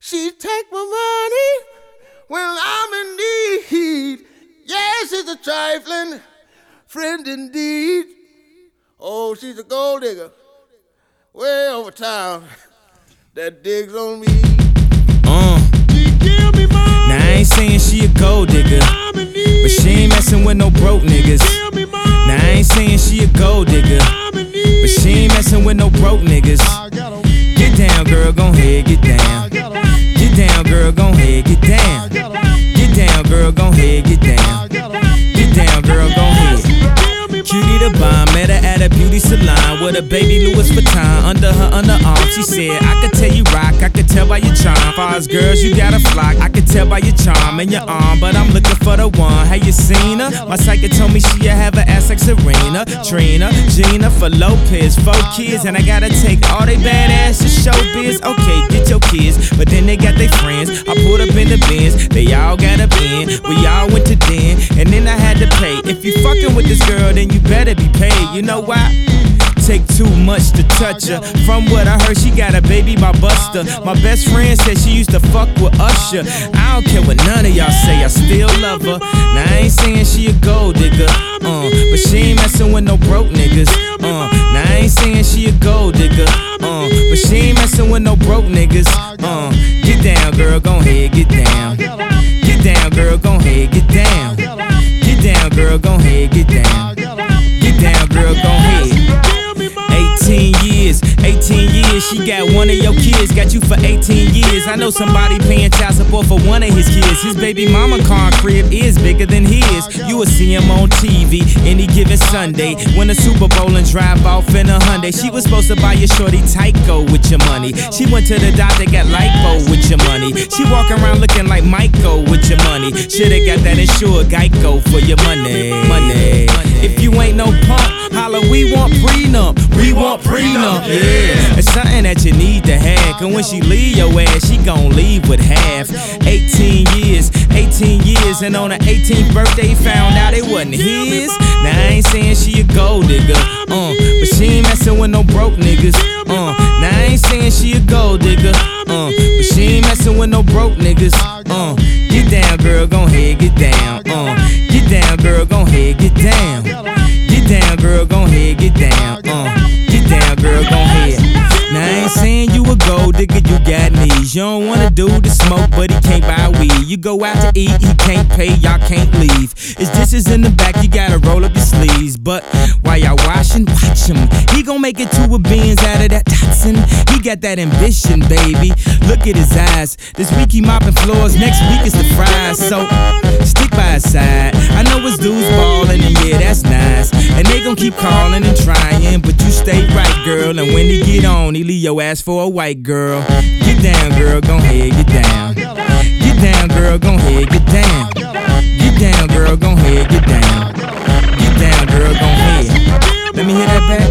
She take my money when I'm in need. Yes, she's a trifling friend indeed. Oh, she's a gold digger way over town that digs on me. She give me money. Now I ain't saying she a gold digger, but she ain't messing with no broke niggas. Now I ain't saying she a gold digger, but she ain't messing with no broke niggas. Get down, girl, gon' head, get down. Get down, girl, gon' head, get down. Get down, girl, gon' head, get down. Get down, girl, gon' head. Cutie the bomb, met her at a beauty salon with a baby Louis Vuitton under her underarm. She said, I could tell you rock, I could tell by your charm. Far as girls, you got a flock, I could tell by your charm and your arm, but I'm looking for the one. Have you seen her? My psychic told me she'll have an ass like Serena, Trina, Gina, for Lopez, 4 kids, and I gotta take all they badass to showbiz. Okay, get your kids, but then they got their friends. I pulled up in the Benz, they all got a bin. We all went to den, and then I had to pay. If you fucking with this girl, then you better be paid. You know why? Take too much to touch her. From what I heard, she got a baby by Buster. My best friend said she used to fuck with Usher. I don't care what none of y'all say, I still love her. Now I ain't saying she a gold digger, but she ain't messing with no broke niggas. Now I ain't saying she a gold digger, but she ain't messing with no broke niggas. Get down, girl, gon' head, get down. Get down, girl, gon' head, get down. Get down, girl, gon' head, get down. Get down, girl, gon' head. 18 years, she got one of your kids, got you for 18 years. I know somebody paying child support for one of his kids. His baby mama car crib is bigger than his. You will see him on TV any given Sunday. Win a Super Bowl and drive off in a Hyundai. She was supposed to buy your shorty Tyco with your money. She went to the doctor, got lipo with your money. She walk around looking like Michael with your money. Shoulda got that insured Geico for your money. If you ain't no punk, holla, we want prenup. We want prenup, yeah. It's something that you need to have, cause when she leave your ass, she gon' leave with half. 18 years, and on her 18th birthday, found out it wasn't his. Now I ain't saying she a gold digger, but she ain't messing with no broke niggas. Now I ain't saying she a gold digger, but she ain't messing with no broke niggas. Get down, girl, gon' head, get down. Get down, girl, gon' head, get down. Get down, girl, gon' head, get down. Get down, girl, gon' head. Now I ain't saying you a gold digger, you got knees. You don't wanna do the smoke, but he can't buy weed. You go out to eat, he can't pay, y'all can't leave. His dishes in the back, you gotta roll up your sleeves. But while y'all washing, watch him. He gon' make it 2 beans out of that toxin. He got that ambition, baby. Look at his eyes. This week he mopping floors, next week is the fries. So stick by his side. I know his dudes ballin', and yeah, that's nice. And they gon' keep calling and trying, but you stay right, girl. And when he get on, he leave your ass for a white girl. Get down, girl, gon' head, get down. Get down, girl, gon' head, get down. Get down, girl, gon' head, get down. Get down, girl, gon' head. Let me hear that back.